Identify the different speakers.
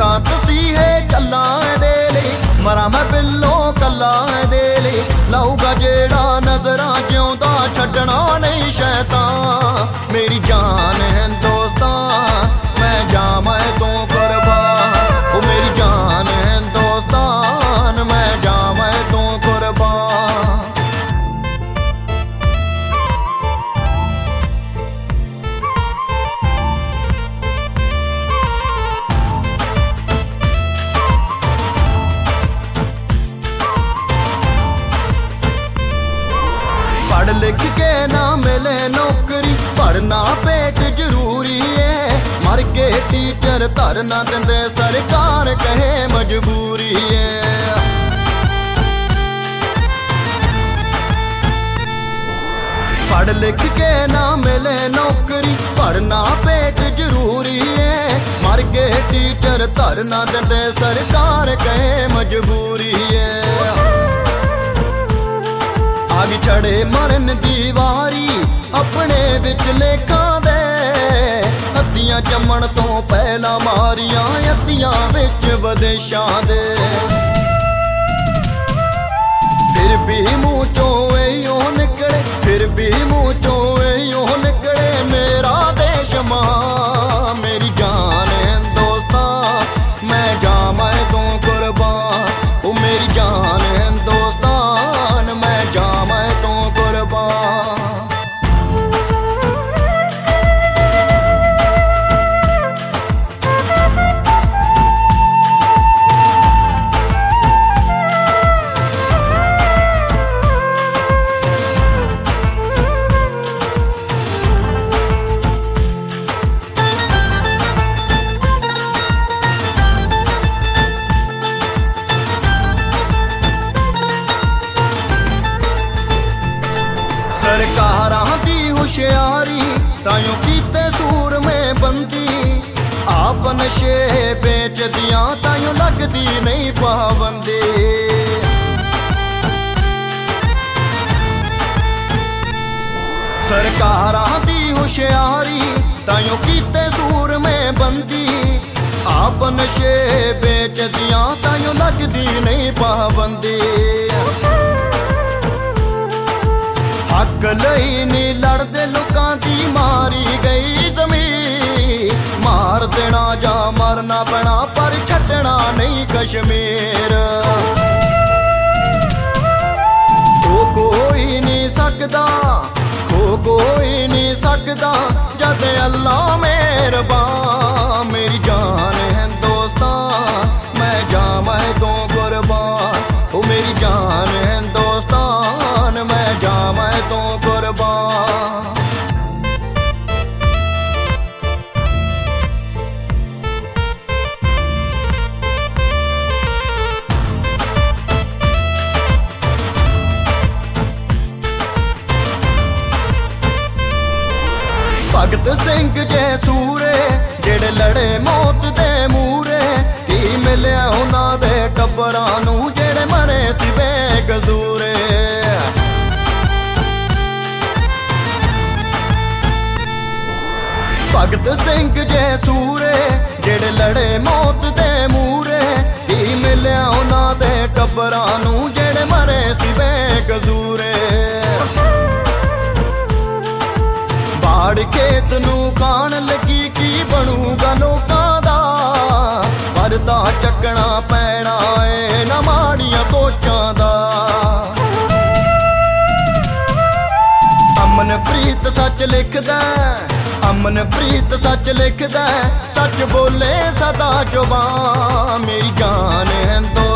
Speaker 1: ਲੱਖਾਂ ਤਸੀਹੇ ਚੱਲਾਂ ਇਹਦੇ ਲਈ, ਮਰਾਂ ਮੈਂ ਬਿੱਲੋਂ ਕੱਲਾ ਇਹਦੇ ਲਈ। ਲਊਗਾ ਜਿਹੜਾ ਨਜ਼ਰਾਂ ਜਿਉਂਦਾ ਛੱਡਣਾ ਨਹੀਂ ਸ਼ੈਤਾਨ, ਮੇਰੀ ਜਾਨ ਹਿੰਦੁਸਤਾਨ ਮੈਂ ਜਾਵਾਂ ਤੋਂ ਕੁਰਬਾਨ। ਉਹ ਮੇਰੀ ਜਾਨ ਹਿੰਦੁਸਤਾਨ ਮੈਂ ਜਾਵਾਂ ਤੋਂ ਕੁਰਬਾਨ। पढ़ लिख के ना मिले नौकरी, पढ़ना पेट जरूरी है। मर के टीचर धरना देंदे सरकार कहे मजबूरी है। पढ़ लिख के ना मिले नौकरी, पढ़ना पेट जरूरी है। मर के टीचर धरना देंदे सरकार कहे मजबूरी है। आग छड़े मरन दी वारी अपने विच लेखां दे, अद्धियां जम्मण तो पहला मारियां अद्धियां विच विदेशां दे। फिर भी मुँह चों इहो निकले, फिर भी मुँह चों इहो निकले मेरा देश मां। मेरी जान हिंदुस्तान मैं जावां तों कुर्बान। ओ मेरी जान हिंदुस्तान मैं जावां तों कुर्बान। सरकारां दी होशियारी ताइयों कीते सूर में बंदी, आप नशे बेचदियां ताइयों लगदी नहीं पाबंदी। सरकारां दी होशियारी ताइयों कीते सूर में बंदी, आप नशे बेचदियां ताइयों लगदी नहीं पाबंदी। हक लई नी लड़दे लोकां दी मारी गई ज़मीर, मार देना जा मरना पैना पर छड्डना नहीं कश्मीर। खो कोई नहीं सकदा, खो कोई नहीं सकदा जद अल्लाह मेहरबान। मेरी जान हिंदुस्तान मैं जावां तों कुर्बान। ओ मेरी जान हिंदुस्तान मैं जावां तों कुर्बान। भगत सिंह जे सूरे जेड़े लड़े मौत दे मूरे, की मिलिया उन्हां दे टब्बरां नूं जेड़े मरे सी बेकसूरे। भगत सिंह जे सूरे जेड़े लड़े मौत दे मूरे, की मिलिया उन्हां दे टब्बरां नूं जेड़े मरे सी बेकसूरे। बाड़ खेत नूं खाण लगी की बनूगा लोकां दा, परदा चकना पैना ए ना माड़ियां कोचां दा। अमनप्रीत सच लिखदा, अमनप्रीत सच लिखदा, सच बोले सदा जुबान। मेरी जान हिंदुस्तान